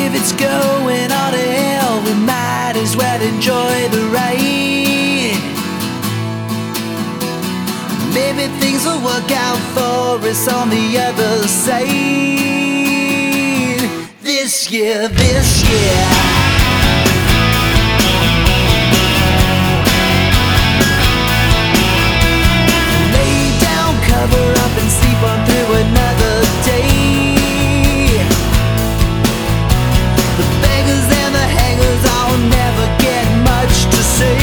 If it's going on to hell, we might as well enjoy the ride. Maybe things will work out for us on the other side. This year, this year. Cover up and sleep on through another day. The beggars and the hangers all never get much to say.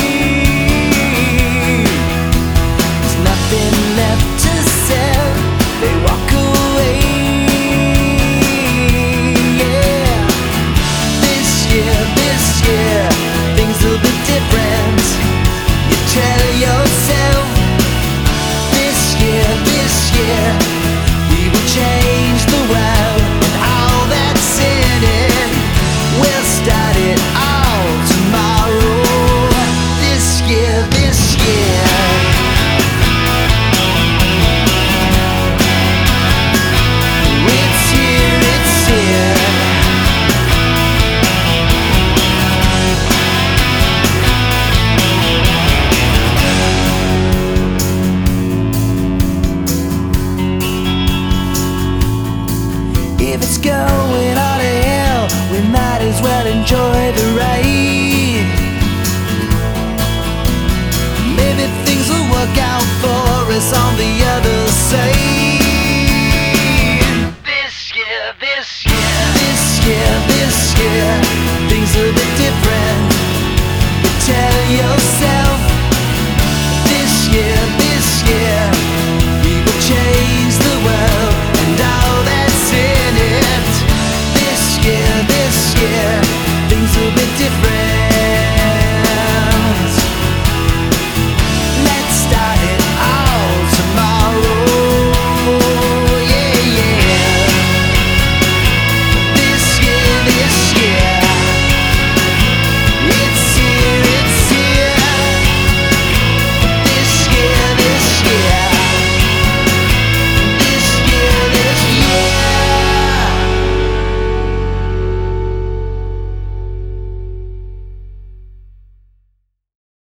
There's nothing left to say. They walk away. Yeah. This year, things will be different. You tell yourself. This year, we will change the world, and all that's in it. We'll start it all tomorrow. This year, this year. It's here, it's here. If it's going on to hell, we might as well enjoy the ride. Maybe things will work out for us on the